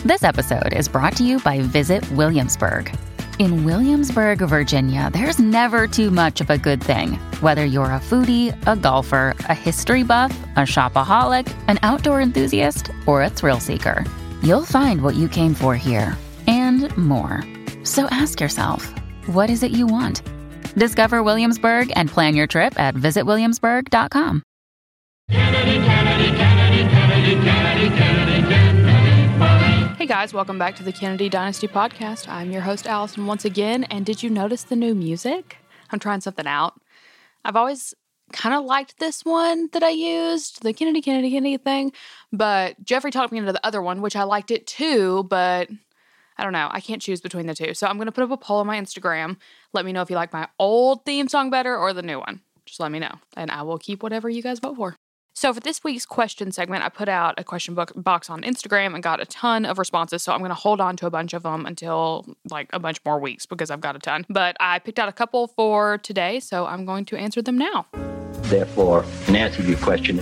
This episode is brought to you by Visit Williamsburg. In Williamsburg, Virginia, there's never too much of a good thing. Whether you're a foodie, a golfer, a history buff, a shopaholic, an outdoor enthusiast, or a thrill seeker, you'll find what you came for here and more. So ask yourself, what is it you want? Discover Williamsburg and plan your trip at visitwilliamsburg.com. Hey guys, welcome back to the Kennedy Dynasty Podcast. I'm your host, Allison, once again. And did you notice the new music? I'm trying something out. I've always kind of liked this one that I used, the Kennedy thing. But Jeffrey talked me into the other one, which I liked it too, but I don't know. I can't choose between the two. So I'm going to put up a poll on my Instagram. Let me know if you like my old theme song better or the new one. Just let me know. And I will keep whatever you guys vote for. So for this week's question segment, I put out a question box on Instagram and got a ton of responses. So I'm going to hold on to a bunch of them until like a bunch more weeks because I've got a ton. But I picked out a couple for today, so I'm going to answer them now. Therefore, in answer to your question,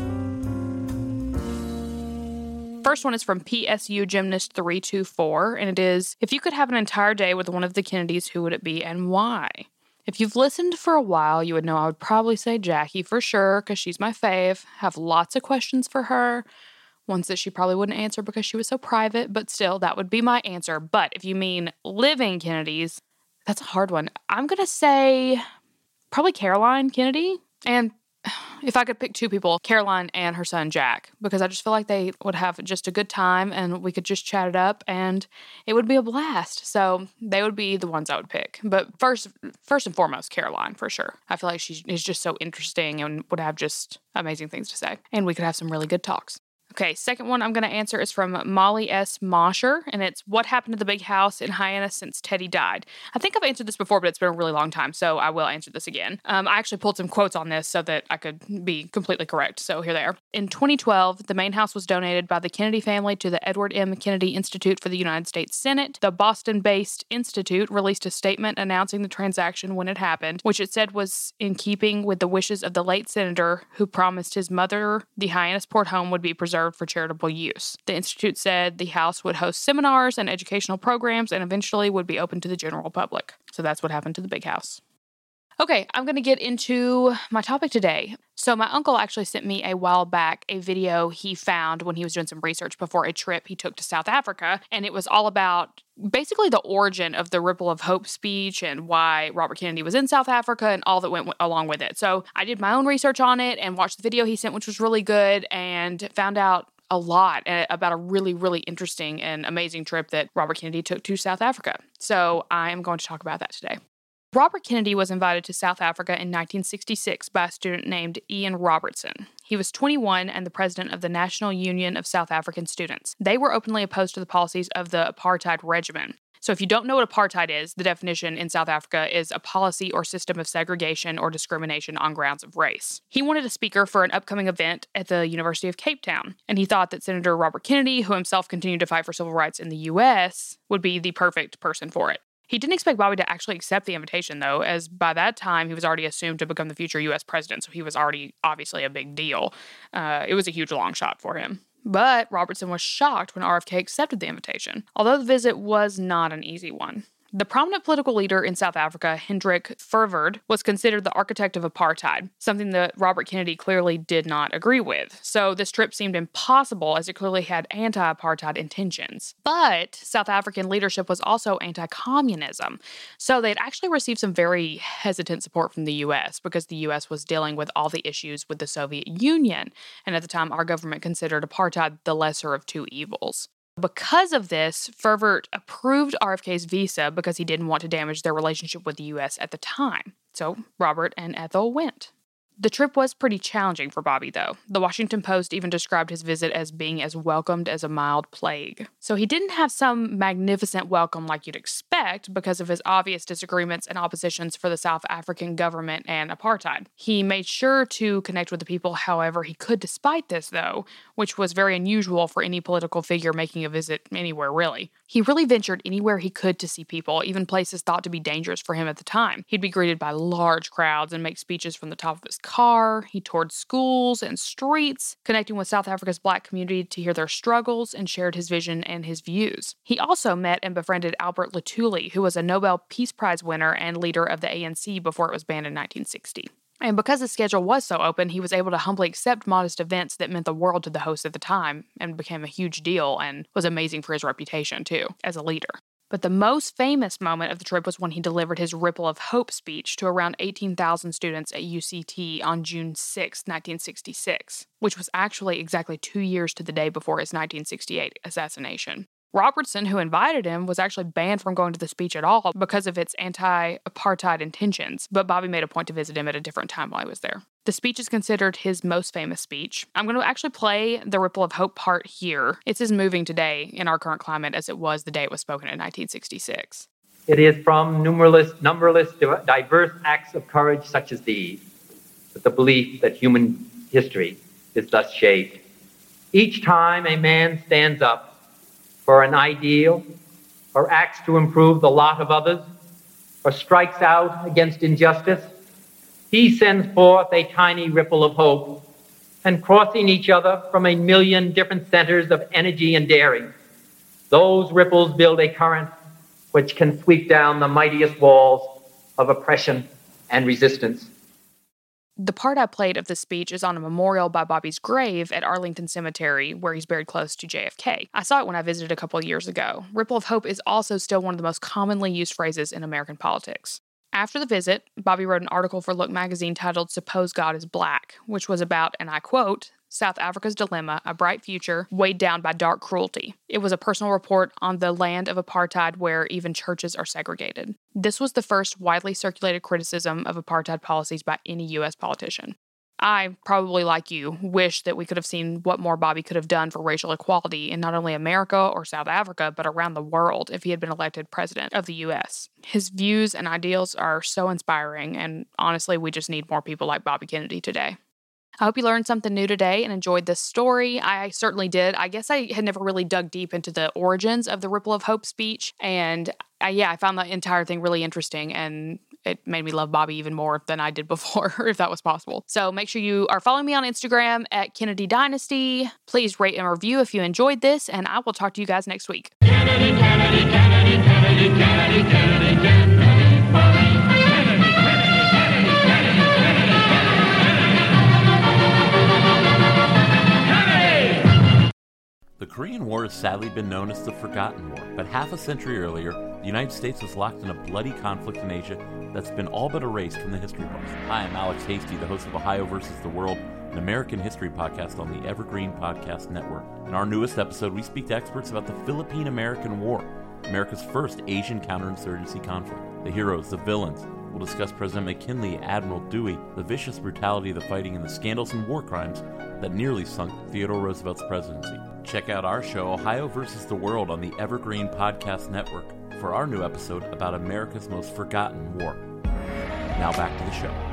first one is from PSU Gymnast 324, and it is, if you could have an entire day with one of the Kennedys, who would it be and why? If you've listened for a while, you would know I would probably say Jackie for sure, because she's my fave. Have lots of questions for her, ones that she probably wouldn't answer because she was so private, but still, that would be my answer. But if you mean living Kennedys, that's a hard one. I'm going to say probably Caroline Kennedy, and if I could pick two people, Caroline and her son Jack, because I just feel like they would have just a good time and we could just chat it up and it would be a blast. So they would be the ones I would pick. But first and foremost, Caroline, for sure. I feel like she is just so interesting and would have just amazing things to say. And we could have some really good talks. Okay, second one I'm going to answer is from Molly S. Mosher, and it's what happened to the big house in Hyannis since Teddy died. I think I've answered this before, but it's been a really long time, so I will answer this again. I actually pulled some quotes on this so that I could be completely correct, so here they are. In 2012, the main house was donated by the Kennedy family to the Edward M. Kennedy Institute for the United States Senate. The Boston-based institute released a statement announcing the transaction when it happened, which it said was in keeping with the wishes of the late senator who promised his mother the Hyannisport home would be preserved for charitable use. The institute said the house would host seminars and educational programs and eventually would be open to the general public. So that's what happened to the big house. Okay, I'm going to get into my topic today. So my uncle actually sent me a while back a video he found when he was doing some research before a trip he took to South Africa, and it was all about basically the origin of the Ripple of Hope speech and why Robert Kennedy was in South Africa and all that went along with it. So I did my own research on it and watched the video he sent, which was really good, and found out a lot about a really, really interesting and amazing trip that Robert Kennedy took to South Africa. So I am going to talk about that today. Robert Kennedy was invited to South Africa in 1966 by a student named Ian Robertson. He was 21 and the president of the National Union of South African Students. They were openly opposed to the policies of the apartheid regime. So if you don't know what apartheid is, the definition in South Africa is a policy or system of segregation or discrimination on grounds of race. He wanted a speaker for an upcoming event at the University of Cape Town, and he thought that Senator Robert Kennedy, who himself continued to fight for civil rights in the U.S., would be the perfect person for it. He didn't expect Bobby to actually accept the invitation, though, as by that time he was already assumed to become the future U.S. president, so he was already obviously a big deal. It was a huge long shot for him. But Robertson was shocked when RFK accepted the invitation, although the visit was not an easy one. The prominent political leader in South Africa, Hendrik Verwoerd, was considered the architect of apartheid, something that Robert Kennedy clearly did not agree with. So this trip seemed impossible as it clearly had anti-apartheid intentions. But South African leadership was also anti-communism. So they'd actually received some very hesitant support from the U.S. because the U.S. was dealing with all the issues with the Soviet Union. And at the time, our government considered apartheid the lesser of two evils. Because of this, Verwoerd approved RFK's visa because he didn't want to damage their relationship with the U.S. at the time. So Robert and Ethel went. The trip was pretty challenging for Bobby, though. The Washington Post even described his visit as being as welcomed as a mild plague. So he didn't have some magnificent welcome like you'd expect because of his obvious disagreements and oppositions for the South African government and apartheid. He made sure to connect with the people however he could despite this, though, which was very unusual for any political figure making a visit anywhere, really. He really ventured anywhere he could to see people, even places thought to be dangerous for him at the time. He'd be greeted by large crowds and make speeches from the top of his car. He toured schools and streets, connecting with South Africa's Black community to hear their struggles, and shared his vision and his views. He also met and befriended Albert Lutuli, who was a Nobel Peace Prize winner and leader of the ANC before it was banned in 1960. And because his schedule was so open, he was able to humbly accept modest events that meant the world to the host at the time and became a huge deal and was amazing for his reputation, too, as a leader. But the most famous moment of the trip was when he delivered his Ripple of Hope speech to around 18,000 students at UCT on June 6, 1966, which was actually exactly 2 years to the day before his 1968 assassination. Robertson, who invited him, was actually banned from going to the speech at all because of its anti-apartheid intentions, but Bobby made a point to visit him at a different time while he was there. The speech is considered his most famous speech. I'm going to actually play the Ripple of Hope part here. It's as moving today in our current climate as it was the day it was spoken in 1966. It is from numberless, diverse acts of courage such as these that the belief that human history is thus shaped. Each time a man stands up for an ideal, or acts to improve the lot of others, or strikes out against injustice, he sends forth a tiny ripple of hope, and crossing each other from a million different centers of energy and daring, those ripples build a current which can sweep down the mightiest walls of oppression and resistance. The part I played of the speech is on a memorial by Bobby's grave at Arlington Cemetery, where he's buried close to JFK. I saw it when I visited a couple of years ago. Ripple of Hope is also still one of the most commonly used phrases in American politics. After the visit, Bobby wrote an article for Look magazine titled Suppose God is Black, which was about, and I quote, South Africa's dilemma, a bright future, weighed down by dark cruelty. It was a personal report on the land of apartheid where even churches are segregated. This was the first widely circulated criticism of apartheid policies by any U.S. politician. I, probably like you, wish that we could have seen what more Bobby could have done for racial equality in not only America or South Africa, but around the world if he had been elected president of the U.S. His views and ideals are so inspiring, and honestly, we just need more people like Bobby Kennedy today. I hope you learned something new today and enjoyed this story. I certainly did. I guess I had never really dug deep into the origins of the Ripple of Hope speech, and I found the entire thing really interesting, and it made me love Bobby even more than I did before, if that was possible. So make sure you are following me on Instagram at Kennedy Dynasty. Please rate and review if you enjoyed this, and I will talk to you guys next week. Kennedy, Kennedy, Kennedy, Kennedy, Kennedy, Kennedy, Kennedy. The Korean War has sadly been known as the Forgotten War, but half a century earlier, the United States was locked in a bloody conflict in Asia that's been all but erased from the history books. Hi, I'm Alex Hasty, the host of Ohio vs. the World, an American history podcast on the Evergreen Podcast Network. In our newest episode, we speak to experts about the Philippine-American War, America's first Asian counterinsurgency conflict. The heroes, the villains. We'll discuss President McKinley, Admiral Dewey, the vicious brutality of the fighting, and the scandals and war crimes that nearly sunk Theodore Roosevelt's presidency. Check out our show, Ohio vs. the World, on the Evergreen Podcast Network for our new episode about America's most forgotten war. Now back to the show.